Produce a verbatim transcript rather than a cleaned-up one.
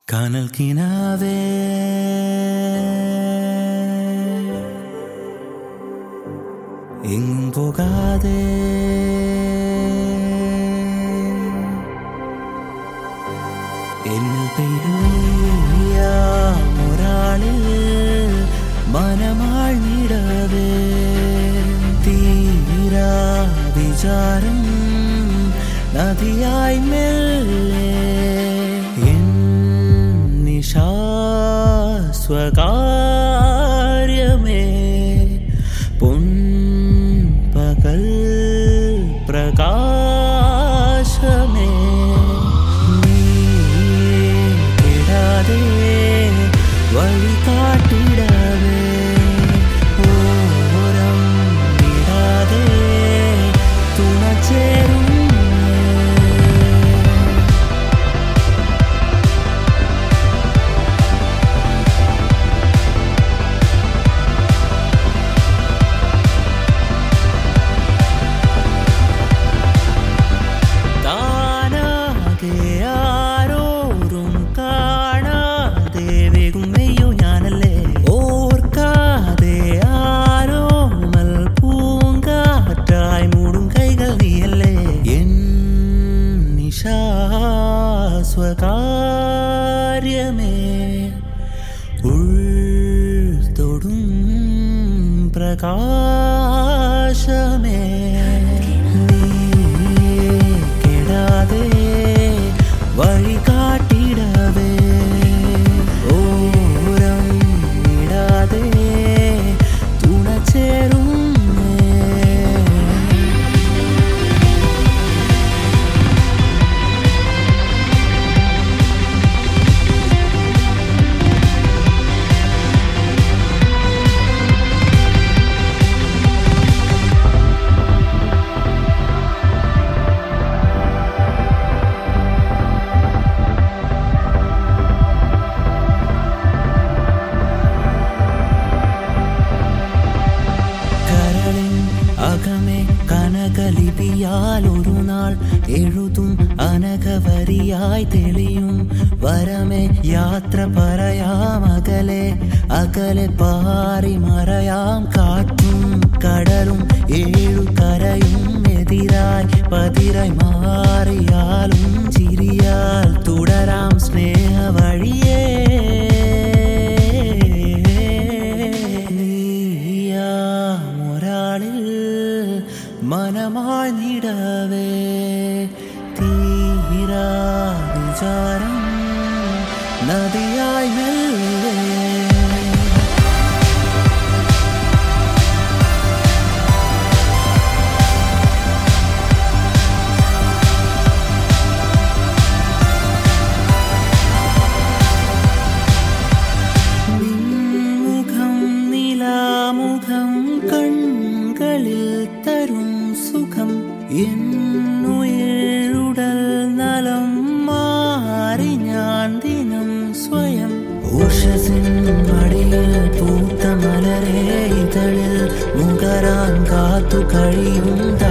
കനൽ കിനാവേ എങ്ങും പോകാതെ എന്നിൽ പെയ്യാമൊരാളിൽ മനമാഴ്ന്നിടവേ തീരാ വിചാരം നദിയായി മെല്ലെ സ്വകാര്യമേ പൊൻപകൽ പ്രകാശമേ നീ കിടാതെ വഴി കാട്ടിടവേ ഓരം വിടാതെ തുണ ചേരും ആരോരും കാണാതെ വേഗുമെയ്യോ ഞാനല്ലേ ഓർക്കാതെ ആരോമൽ പൂങ്കാറ്റായി മൂടും കൈകൾ നീയല്ലേ എൻ നിശാസ്വകാര്യമേ ഉൾത്തൊടും പ്രകാശമേ വഴി കാട്ടിടവേ ഓരം വിടാതെ തുണ ചേരും അകമേ കനകലിപിയാൽ ഒരു നാൾ എഴുതും അനഘവരിയായി തെളിയും വരമേ യാത്ര പറയാം അകലെ അകലെ പാറി മറയാം കാറ്റും കടലും ഏഴു കരയും എതിരായി പതിരായി മാറിയാലും ചിരിയാൽ തുടരാം സ്നേഹ വഴിയേ മനമാഴ്ന്നിടവേ തീരാ വിചാരം നദിയായി മെല്ലെ നിൻമുഖം നിലാമുഖം കൺകളിൽ തരും സുഖം എന്നുയരുടൽ നലം മാറി ഞാൻ ദിനം സ്വയം ഉഷസിൻ മടിയിൽ പൂത്ത മലരേ ഇതളിൽ മുകരാൻ കാത്തു കഴിയും